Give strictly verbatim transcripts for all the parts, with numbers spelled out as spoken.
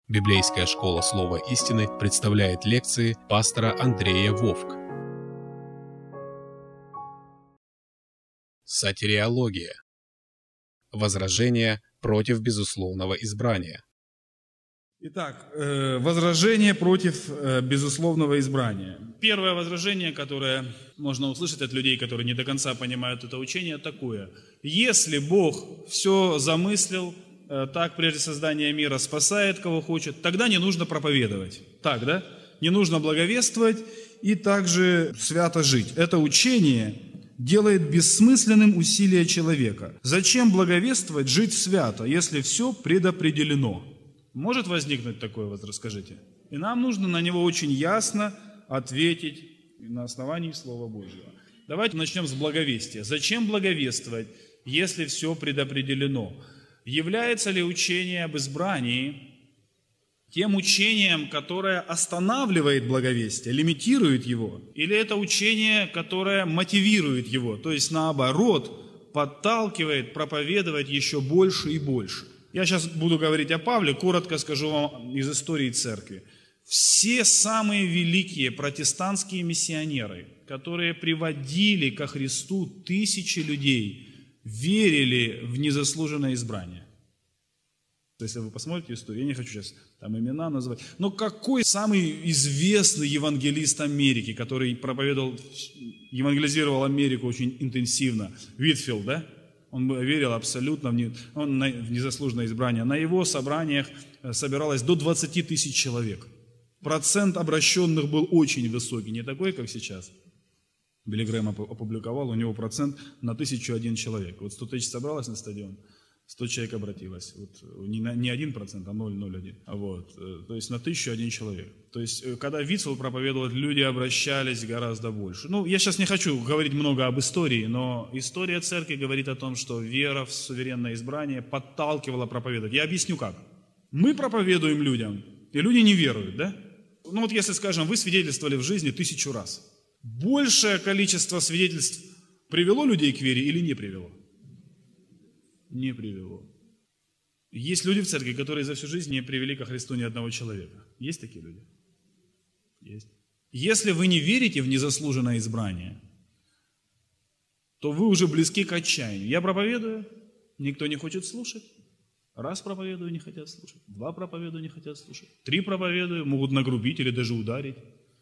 Библейская школа Слова истины представляет лекции пастора Андрея Вовк. Сотириология. Возражение против безусловного избрания. Итак, возражение против безусловного избрания. Первое возражение, которое можно услышать от людей, которые не до конца понимают это учение, такое. Если Бог все замыслил так прежде создания мира, спасает кого хочет, тогда не нужно проповедовать. Так, да? Не нужно благовествовать и также свято жить. Это учение делает бессмысленным усилие человека. Зачем благовествовать, жить свято, если все предопределено? Может возникнуть такой вопрос, скажите? И нам нужно на него очень ясно ответить на основании Слова Божьего. Давайте начнем с благовестия. Зачем благовествовать, если все предопределено? Является ли учение об избрании тем учением, которое останавливает благовестие, лимитирует его? Или это учение, которое мотивирует его, то есть наоборот, подталкивает проповедовать еще больше и больше? Я сейчас буду говорить о Павле, коротко скажу вам из истории церкви. Все самые великие протестантские миссионеры, которые приводили ко Христу тысячи людей, верили в незаслуженное избрание. Если вы посмотрите историю, я не хочу сейчас там имена называть, но какой самый известный евангелист Америки, который проповедовал, евангелизировал Америку очень интенсивно, Уитфилд, да? Он верил абсолютно в незаслуженное избрание. На его собраниях собиралось до двадцати тысяч человек. Процент обращенных был очень высокий, не такой, как сейчас. Билли Грэм опубликовал, у него процент на тысячу один человек. Вот сто тысяч собралось на стадион, сто человек обратилось. Вот не, на, не один процент, а ноль целых ноль один. Вот. То есть на тысячу один человек. То есть когда Вицел проповедовал, люди обращались гораздо больше. Ну, я сейчас не хочу говорить много об истории, но история церкви говорит о том, что вера в суверенное избрание подталкивала проповедовать. Я объясню как. Мы проповедуем людям, и люди не веруют, да? Ну вот если, скажем, вы свидетельствовали в жизни тысячу раз. Большее количество свидетельств привело людей к вере или не привело? Не привело. Есть люди в церкви, которые за всю жизнь не привели ко Христу ни одного человека. Есть такие люди? Есть. Если вы не верите в незаслуженное избрание, то вы уже близки к отчаянию. Я проповедую, никто не хочет слушать. Раз проповедую, не хотят слушать. Два проповедую, не хотят слушать. Три проповедую, могут нагрубить или даже ударить.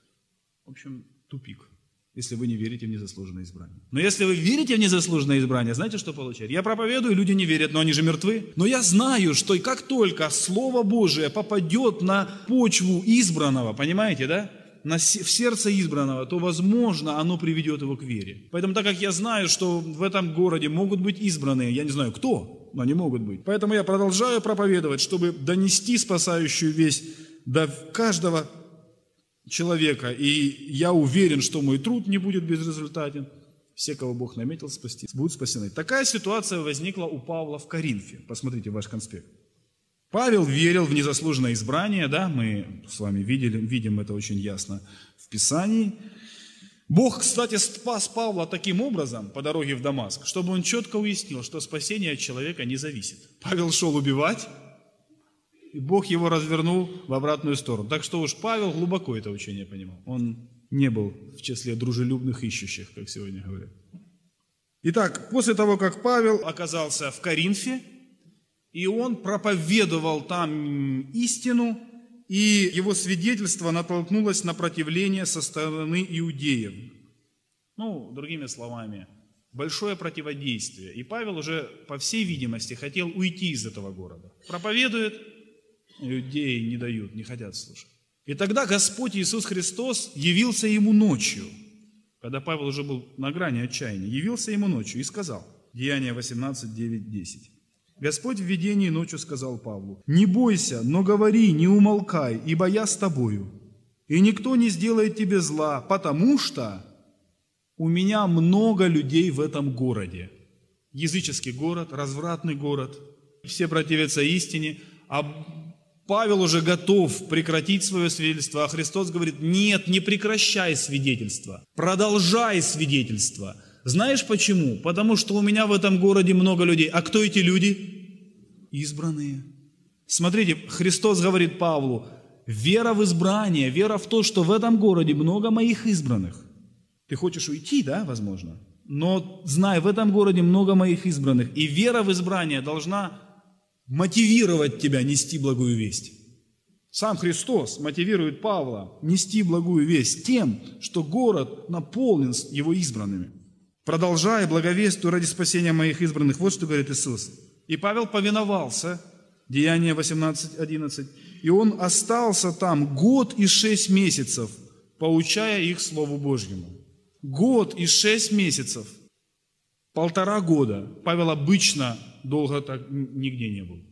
В общем, тупик, если вы не верите в незаслуженное избрание. Но если вы верите в незаслуженное избрание, знаете, что получается? Я проповедую, люди не верят, но они же мертвы. Но я знаю, что и как только Слово Божие попадет на почву избранного, понимаете, да? На, в сердце избранного, то, возможно, оно приведет его к вере. Поэтому, так как я знаю, что в этом городе могут быть избранные, я не знаю кто, но они могут быть. Поэтому я продолжаю проповедовать, чтобы донести спасающую весть до каждого человека, и я уверен, что мой труд не будет безрезультатен. Все, кого Бог наметил спасти, будут спасены. Такая ситуация возникла у Павла в Коринфе. Посмотрите ваш конспект. Павел верил в незаслуженное избрание, да, мы с вами видели, видим это очень ясно в Писании. Бог, кстати, спас Павла таким образом по дороге в Дамаск, чтобы он четко уяснил, что спасение от человека не зависит. Павел шел убивать, и Бог его развернул в обратную сторону. Так что уж Павел глубоко это учение понимал. Он не был в числе дружелюбных ищущих, как сегодня говорят. Итак, после того, как Павел оказался в Коринфе, и он проповедовал там истину, и его свидетельство натолкнулось на противление со стороны иудеев. Ну, другими словами, большое противодействие. И Павел уже, по всей видимости, хотел уйти из этого города. Проповедует, иудеи не дают, не хотят слушать. И тогда Господь Иисус Христос явился ему ночью, когда Павел уже был на грани отчаяния, явился ему ночью и сказал, Деяния восемнадцать, девять, десять. Господь в видении ночью сказал Павлу, «Не бойся, но говори, не умолкай, ибо я с тобою, и никто не сделает тебе зла, потому что у меня много людей в этом городе». Языческий город, развратный город, все противятся истине, а Павел уже готов прекратить свое свидетельство, а Христос говорит, нет, не прекращай свидетельство, продолжай свидетельство. Знаешь почему? Потому что у меня в этом городе много людей. А кто эти люди? Избранные. Смотрите, Христос говорит Павлу: вера в избрание, вера в то, что в этом городе много моих избранных. Ты хочешь уйти, да, возможно? Но знай, в этом городе много моих избранных. И вера в избрание должна мотивировать тебя нести благую весть. Сам Христос мотивирует Павла нести благую весть тем, что город наполнен его избранными. Продолжай, благовествуй ради спасения моих избранных. Вот что говорит Иисус. И Павел повиновался, Деяния восемнадцать одиннадцать, и он остался там год и шесть месяцев, поучая их Слову Божьему. Год и шесть месяцев, полтора года. Павел обычно долго так нигде не был.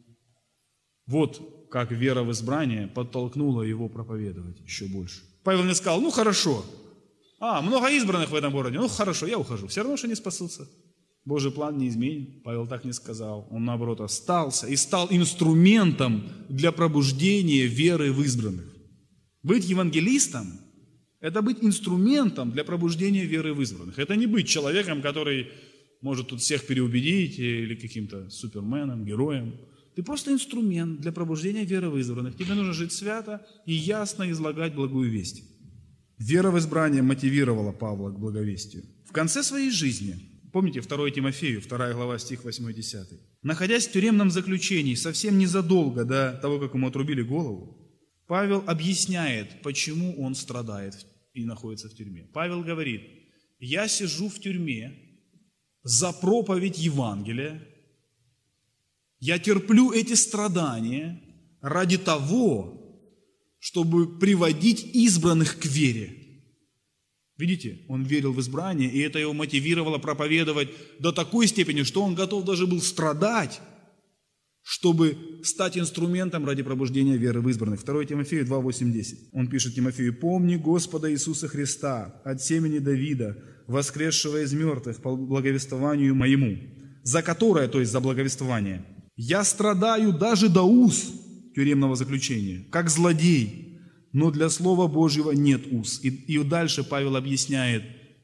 Вот как вера в избрание подтолкнула его проповедовать еще больше. Павел не сказал: ну хорошо, а, много избранных в этом городе, ну хорошо, я ухожу. Все равно, что не спасутся. Божий план не изменен. Павел так не сказал. Он, наоборот, остался и стал инструментом для пробуждения веры в избранных. Быть евангелистом – это быть инструментом для пробуждения веры в избранных. Это не быть человеком, который может тут всех переубедить, или каким-то суперменом, героем. Ты просто инструмент для пробуждения веры в избранных. Тебе нужно жить свято и ясно излагать благую весть. Вера в избрание мотивировала Павла к благовестию. В конце своей жизни, помните второе Тимофею, вторая глава, стих восьмой-десятый, находясь в тюремном заключении совсем незадолго до того, как ему отрубили голову, Павел объясняет, почему он страдает и находится в тюрьме. Павел говорит: я сижу в тюрьме за проповедь Евангелия, я терплю эти страдания ради того, чтобы приводить избранных к вере. Видите, он верил в избрание, и это его мотивировало проповедовать до такой степени, что он готов даже был страдать, чтобы стать инструментом ради пробуждения веры в избранных. второе Тимофею два, восемь, десять. Он пишет Тимофею: «Помни Господа Иисуса Христа от семени Давида, воскресшего из мертвых по благовествованию моему, за которое, то есть за благовествование, я страдаю даже до уз тюремного заключения, как злодей, но для Слова Божьего нет уз». И, и дальше Павел объясняет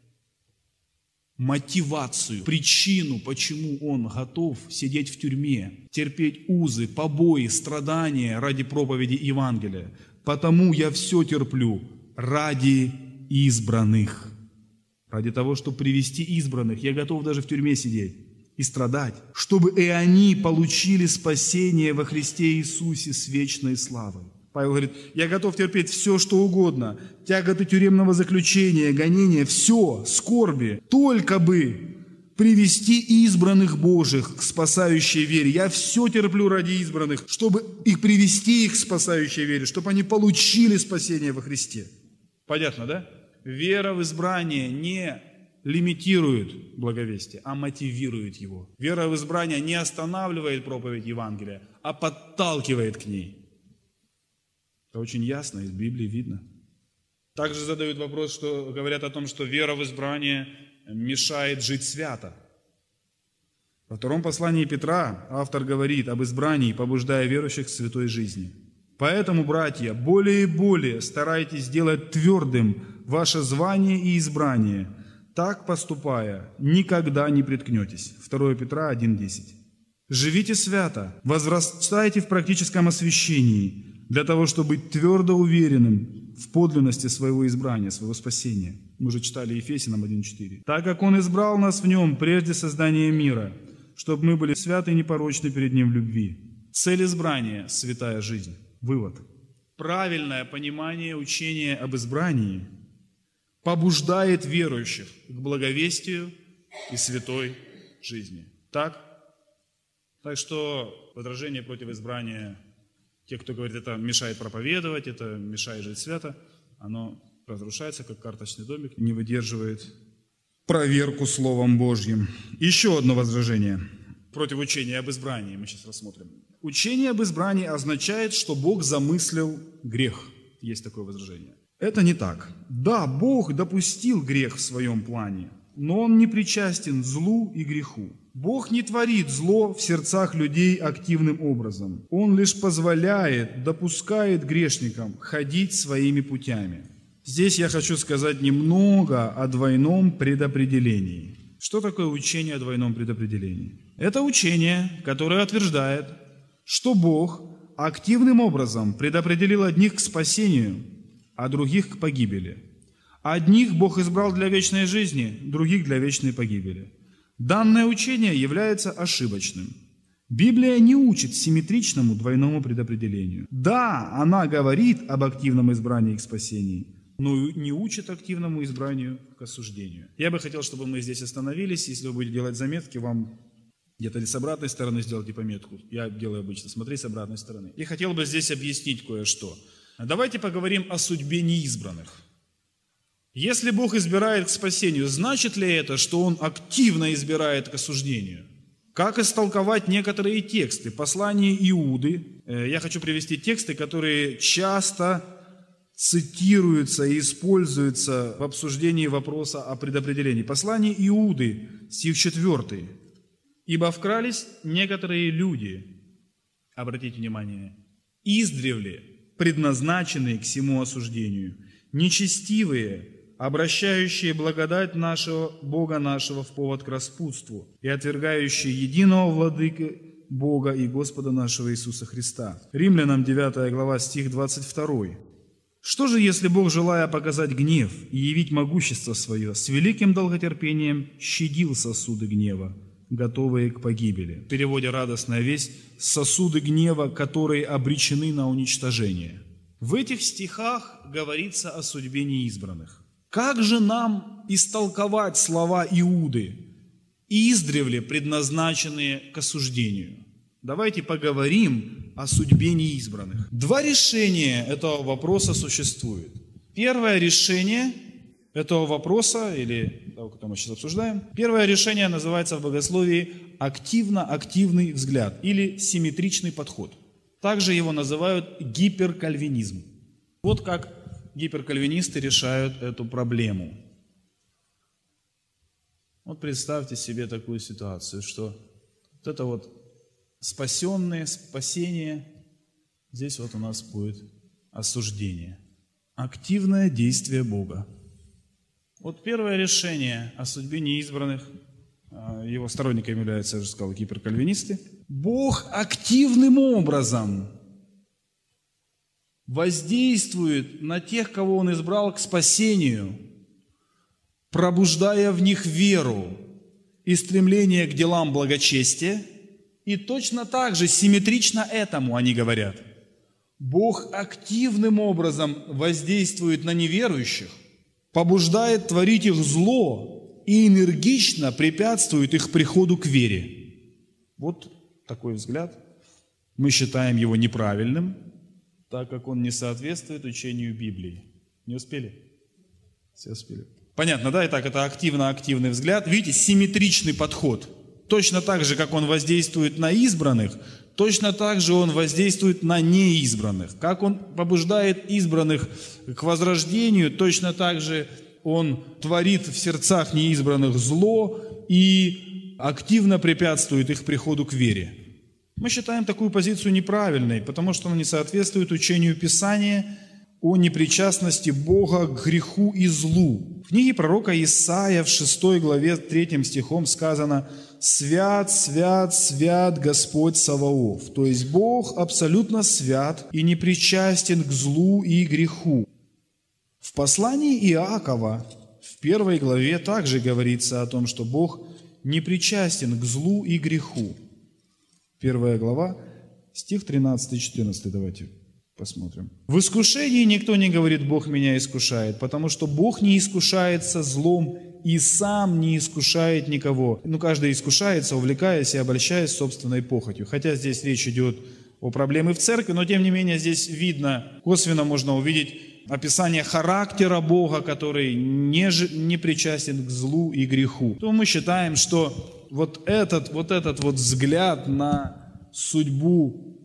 мотивацию, причину, почему он готов сидеть в тюрьме, терпеть узы, побои, страдания ради проповеди Евангелия. «Потому я все терплю ради избранных». Ради того, чтобы привести избранных, я готов даже в тюрьме сидеть и страдать, чтобы и они получили спасение во Христе Иисусе с вечной славой. Павел говорит: я готов терпеть все, что угодно, тяготы тюремного заключения, гонения, все, скорби, только бы привести избранных Божьих к спасающей вере. Я все терплю ради избранных, чтобы их привести их к спасающей вере, чтобы они получили спасение во Христе. Понятно, да? Вера в избрание не лимитирует благовестие, а мотивирует его. Вера в избрание не останавливает проповедь Евангелия, а подталкивает к ней. Это очень ясно, из Библии видно. Также задают вопрос, что говорят о том, что вера в избрание мешает жить свято. Во втором послании Петра автор говорит об избрании, побуждая верующих к святой жизни. «Поэтому, братья, более и более старайтесь сделать твердым ваше звание и избрание. Так поступая, никогда не приткнетесь». второе Петра один десять. «Живите свято, возрастайте в практическом освящении, для того, чтобы быть твердо уверенным в подлинности своего избрания, своего спасения». Мы уже читали Ефесянам один четыре. «Так как Он избрал нас в Нем прежде создания мира, чтобы мы были святы и непорочны перед Ним в любви». Цель избрания – святая жизнь. Вывод. Правильное понимание учения об избрании побуждает верующих к благовестию и святой жизни. Так? Так что возражение против избрания, те, кто говорит, это мешает проповедовать, это мешает жить свято, оно разрушается, как карточный домик, не выдерживает проверку Словом Божьим. Еще одно возражение против учения об избрании мы сейчас рассмотрим. Учение об избрании означает, что Бог замыслил грех. Есть такое возражение. Это не так. Да, Бог допустил грех в своем плане, но Он не причастен злу и греху. Бог не творит зло в сердцах людей активным образом. Он лишь позволяет, допускает грешникам ходить своими путями. Здесь я хочу сказать немного о двойном предопределении. Что такое учение о двойном предопределении? Это учение, которое утверждает, что Бог активным образом предопределил одних к спасению, а других к погибели. Одних Бог избрал для вечной жизни, других для вечной погибели. Данное учение является ошибочным. Библия не учит симметричному двойному предопределению. Да, она говорит об активном избрании к спасению, но не учит активному избранию к осуждению. Я бы хотел, чтобы мы здесь остановились. Если вы будете делать заметки, вам где-то с обратной стороны сделайте пометку. Я делаю обычно, смотри с обратной стороны. И хотел бы здесь объяснить кое-что. Давайте поговорим о судьбе неизбранных. Если Бог избирает к спасению, значит ли это, что Он активно избирает к осуждению? Как истолковать некоторые тексты? Послание Иуды. Я хочу привести тексты, которые часто цитируются и используются в обсуждении вопроса о предопределении. Послание Иуды, стих четвёртый. «Ибо вкрались некоторые люди, обратите внимание, издревле предназначенные к сему осуждению, нечестивые, обращающие благодать нашего Бога нашего в повод к распутству и отвергающие единого владыка Бога и Господа нашего Иисуса Христа». Римлянам девятая глава, стих двадцать второй. «Что же, если Бог, желая показать гнев и явить могущество свое, с великим долготерпением щадил сосуды гнева, готовые к погибели?» В переводе «Радостная весть» – сосуды гнева, которые обречены на уничтожение. В этих стихах говорится о судьбе неизбранных. Как же нам истолковать слова Иуды, издревле предназначенные к осуждению? Давайте поговорим о судьбе неизбранных. Два решения этого вопроса существует. Первое решение этого вопроса, или того, который мы сейчас обсуждаем, первое решение называется в богословии активно-активный взгляд или симметричный подход. Также его называют гиперкальвинизм. Вот как гиперкальвинисты решают эту проблему. Вот представьте себе такую ситуацию, что вот это вот спасенные, спасение, здесь вот у нас будет осуждение. Активное действие Бога. Вот первое решение о судьбе неизбранных, его сторонниками являются, я уже сказал, гиперкальвинисты. Бог активным образом воздействует на тех, кого Он избрал к спасению, пробуждая в них веру и стремление к делам благочестия. И точно так же, симметрично этому они говорят. Бог активным образом воздействует на неверующих, побуждает творить их зло и энергично препятствует их приходу к вере. Вот такой взгляд. Мы считаем его неправильным, так как он не соответствует учению Библии. Не успели? Все успели. Понятно, да? Итак, это активно-активный взгляд. Видите, симметричный подход. Точно так же, как он воздействует на избранных, точно так же он воздействует на неизбранных. Как он побуждает избранных к возрождению, точно так же он творит в сердцах неизбранных зло и активно препятствует их приходу к вере. Мы считаем такую позицию неправильной, потому что она не соответствует учению Писания о непричастности Бога к греху и злу. В книге пророка Исаия в шестой главе третьим стихом сказано: «Свят, свят, свят Господь Саваоф». То есть Бог абсолютно свят и не причастен к злу и греху. В послании Иакова в первой главе также говорится о том, что Бог не причастен к злу и греху. Первая глава, стих тринадцатый-четырнадцатый, давайте посмотрим. «В искушении никто не говорит: Бог меня искушает, потому что Бог не искушается злом и сам не искушает никого». Ну, каждый искушается, увлекаясь и обольщаясь собственной похотью. Хотя здесь речь идет о проблеме в церкви, но тем не менее здесь видно, косвенно можно увидеть описание характера Бога, который не, не причастен к злу и греху. То мы считаем, что вот этот вот, этот вот взгляд на судьбу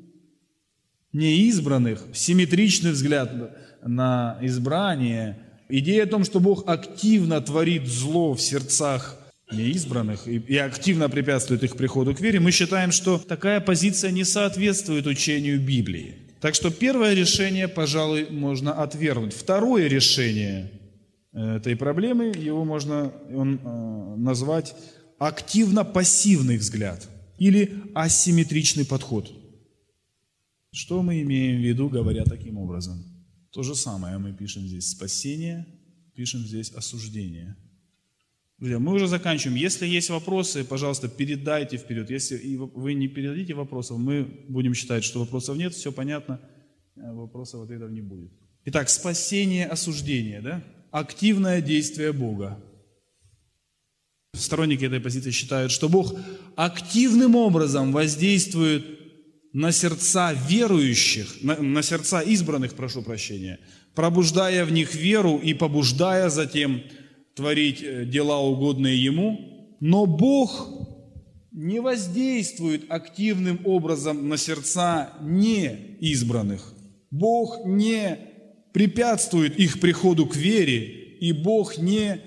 неизбранных, симметричный взгляд на избрание, идея о том, что Бог активно творит зло в сердцах неизбранных и, и активно препятствует их приходу к вере, мы считаем, что такая позиция не соответствует учению Библии. Так что первое решение, пожалуй, можно отвергнуть. Второе решение этой проблемы, его можно он, э, назвать активно-пассивный взгляд или асимметричный подход. Что мы имеем в виду, говоря таким образом? То же самое мы пишем здесь спасение, пишем здесь осуждение. Друзья, мы уже заканчиваем. Если есть вопросы, пожалуйста, передайте вперед. Если вы не передадите вопросов, мы будем считать, что вопросов нет, все понятно, вопросов, ответов не будет. Итак, спасение, осуждение, да? Активное действие Бога. Сторонники этой позиции считают, что Бог активным образом воздействует на сердца верующих, на, на сердца избранных, прошу прощения, пробуждая в них веру и побуждая затем творить дела, угодные Ему. Но Бог не воздействует активным образом на сердца неизбранных. Бог не препятствует их приходу к вере, и Бог не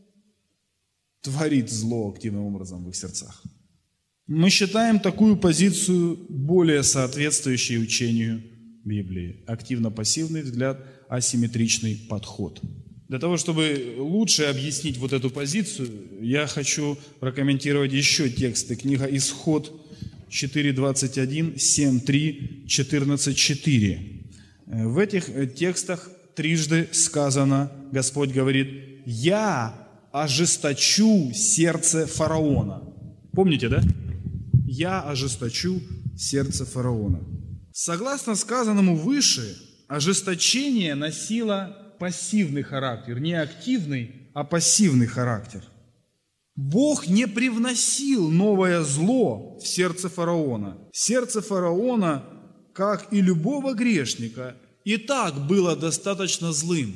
творит зло активным образом в их сердцах. Мы считаем такую позицию более соответствующей учению Библии. Активно-пассивный взгляд, асимметричный подход. Для того, чтобы лучше объяснить вот эту позицию, я хочу прокомментировать еще тексты. Книга «Исход» четыре двадцать один, семь три, четырнадцать четыре. В этих текстах трижды сказано, Господь говорит: «Я ожесточу сердце фараона». Помните, да? «Я ожесточу сердце фараона». Согласно сказанному выше, ожесточение носило пассивный характер, не активный, а пассивный характер. Бог не привносил новое зло в сердце фараона. Сердце фараона, как и любого грешника, и так было достаточно злым.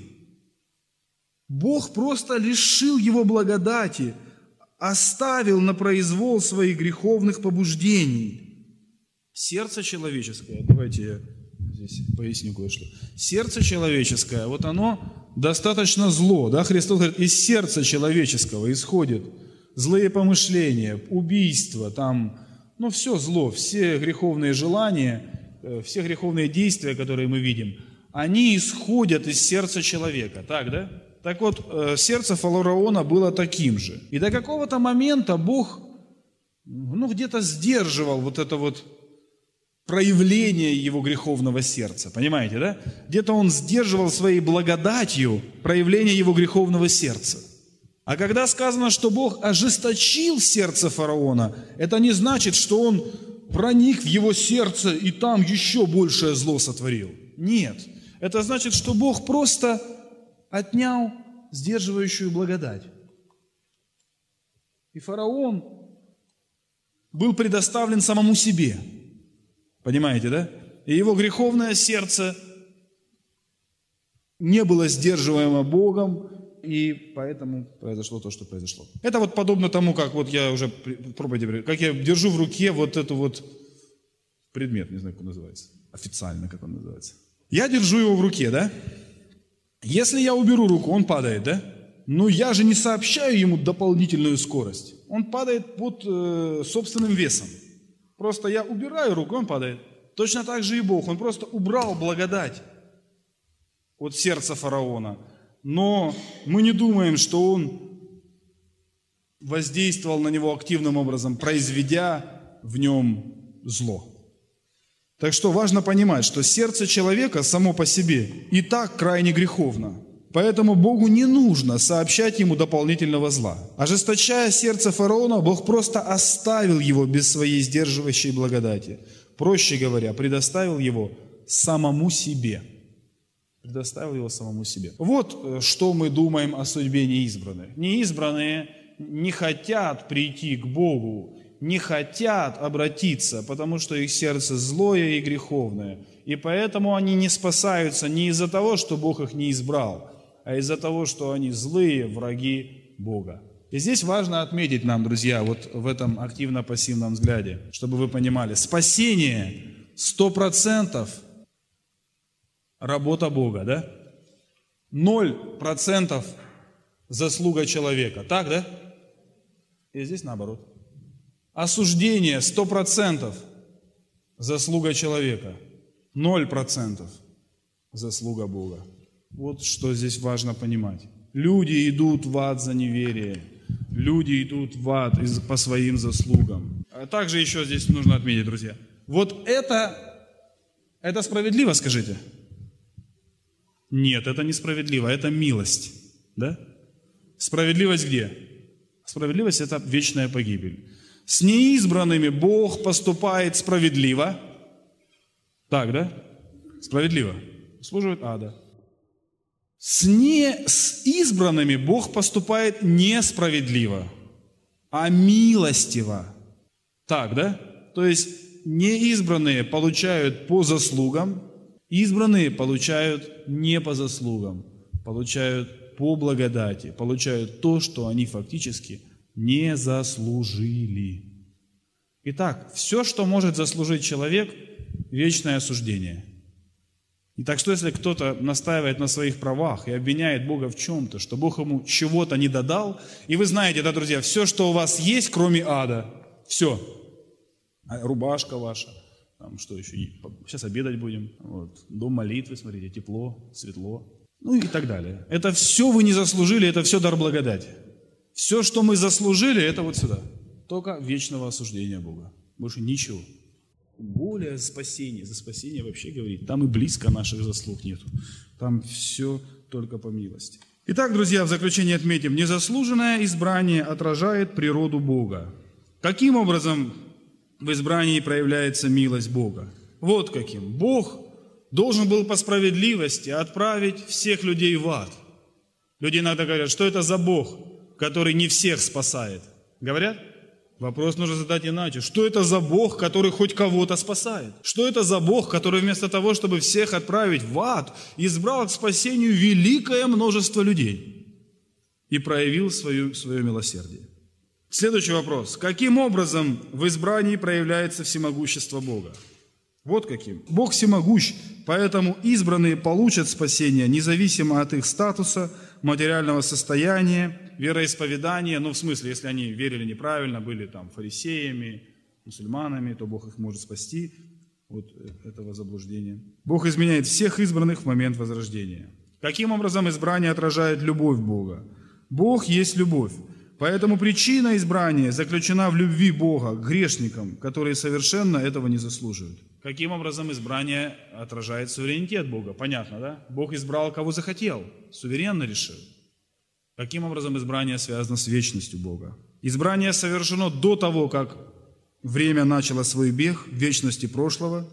Бог просто лишил его благодати, оставил на произвол своих греховных побуждений. Сердце человеческое, давайте я здесь поясню кое-что. Сердце человеческое, вот оно достаточно зло. Да? Христос говорит, из сердца человеческого исходят злые помышления, убийства, там, ну все зло, все греховные желания, все греховные действия, которые мы видим, они исходят из сердца человека. Так, да? Так вот, сердце фараона было таким же. И до какого-то момента Бог, ну, где-то сдерживал вот это вот проявление его греховного сердца. Понимаете, да? Где-то он сдерживал своей благодатью проявление его греховного сердца. А когда сказано, что Бог ожесточил сердце фараона, это не значит, что он проник в его сердце и там еще большее зло сотворил. Нет. Это значит, что Бог просто отнял сдерживающую благодать. И фараон был предоставлен самому себе. Понимаете, да? И его греховное сердце не было сдерживаемо Богом, и поэтому произошло то, что произошло. Это вот подобно тому, как вот я уже, пробуйте, как я держу в руке вот эту вот предмет, не знаю, как он называется, официально, как он называется. Я держу его в руке, да? Если я уберу руку, он падает, да? Но я же не сообщаю ему дополнительную скорость. Он падает под э, собственным весом. Просто я убираю руку, он падает. Точно так же и Бог. Он просто убрал благодать от сердца фараона. Но мы не думаем, что он воздействовал на него активным образом, произведя в нем зло. Так что важно понимать, что сердце человека само по себе и так крайне греховно. Поэтому Богу не нужно сообщать ему дополнительного зла. Ожесточая сердце фараона, Бог просто оставил его без своей сдерживающей благодати. Проще говоря, предоставил его самому себе. Предоставил его самому себе. Вот что мы думаем о судьбе неизбранных. Неизбранные не хотят прийти к Богу, не хотят обратиться, потому что их сердце злое и греховное. И поэтому они не спасаются не из-за того, что Бог их не избрал, а из-за того, что они злые враги Бога. И здесь важно отметить нам, друзья, вот в этом активно-пассивном взгляде, чтобы вы понимали, спасение сто процентов работа Бога, да? ноль процентов заслуга человека, так, да? И здесь наоборот. Осуждение сто процентов заслуга человека, ноль процентов заслуга Бога. Вот что здесь важно понимать. Люди идут в ад за неверие. Люди идут в ад по своим заслугам. А также еще здесь нужно отметить, друзья. Вот это Это справедливо, скажите? Нет, это несправедливо, это милость. Да? Справедливость где? Справедливость – это вечная погибель. С неизбранными Бог поступает справедливо. Так, да? Справедливо. Служивают ада. С, не, с избранными Бог поступает несправедливо, а милостиво. Так, да? То есть неизбранные получают по заслугам, избранные получают не по заслугам, получают по благодати, получают то, что они фактически не заслужили. Итак, все, что может заслужить человек, вечное осуждение. И так что, если кто-то настаивает на своих правах и обвиняет Бога в чем-то, что Бог ему чего-то не додал, и вы знаете, да, друзья, все, что у вас есть, кроме ада, все, рубашка ваша, там что еще, сейчас обедать будем, вот, дом молитвы, смотрите, тепло, светло, ну и так далее. Это все вы не заслужили, это все дар благодати. Все, что мы заслужили, это вот сюда, только вечного осуждения Бога, больше ничего. Более спасение, за спасение вообще говорит, там и близко наших заслуг нету. Там все только по милости. Итак, друзья, в заключение отметим, незаслуженное избрание отражает природу Бога. Каким образом в избрании проявляется милость Бога? Вот каким. Бог должен был по справедливости отправить всех людей в ад. Люди иногда говорят, что это за Бог, который не всех спасает? Говорят? Вопрос нужно задать иначе. Что это за Бог, который хоть кого-то спасает? Что это за Бог, который вместо того, чтобы всех отправить в ад, избрал к спасению великое множество людей и проявил свое, свое милосердие? Следующий вопрос. Каким образом в избрании проявляется всемогущество Бога? Вот каким. Бог всемогущ, поэтому избранные получат спасение, независимо от их статуса, материального состояния, вероисповедания, ну в смысле, если они верили неправильно, были там фарисеями, мусульманами, то Бог их может спасти от этого заблуждения. Бог изменяет всех избранных в момент возрождения. Каким образом избрание отражает любовь Бога? Бог есть любовь. Поэтому причина избрания заключена в любви Бога к грешникам, которые совершенно этого не заслуживают. Каким образом избрание отражает суверенитет Бога? Понятно, да? Бог избрал, кого захотел, суверенно решил. Каким образом избрание связано с вечностью Бога? Избрание совершено до того, как время начало свой бег в вечности прошлого,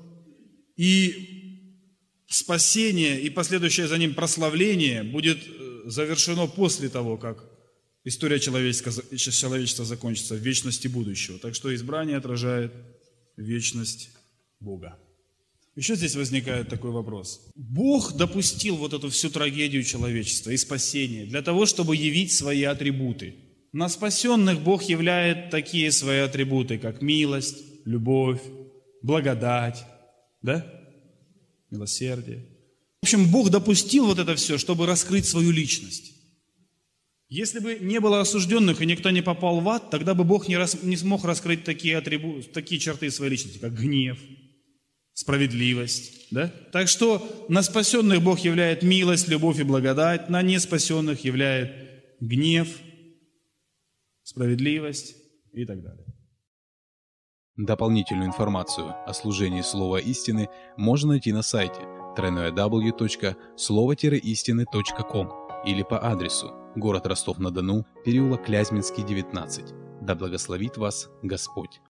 и спасение и последующее за ним прославление будет завершено после того, как история человечества закончится в вечности будущего. Так что избрание отражает вечность Бога. Еще здесь возникает такой вопрос. Бог допустил вот эту всю трагедию человечества и спасение для того, чтобы явить свои атрибуты. На спасенных Бог являет такие свои атрибуты, как милость, любовь, благодать, да? Милосердие. В общем, Бог допустил вот это все, чтобы раскрыть свою личность. Если бы не было осужденных и никто не попал в ад, тогда бы Бог не, рас, не смог раскрыть такие, атрибуты, такие черты своей личности, как гнев, справедливость. Да? Так что на спасенных Бог являет милость, любовь и благодать, на неспасенных являет гнев, справедливость и так далее. Дополнительную информацию о служении Слова Истины можно найти на сайте дабл ю дабл ю дабл ю точка слово истины точка ком или по адресу город Ростов-на-Дону, переулок Клязьминский, девятнадцать. Да благословит вас Господь!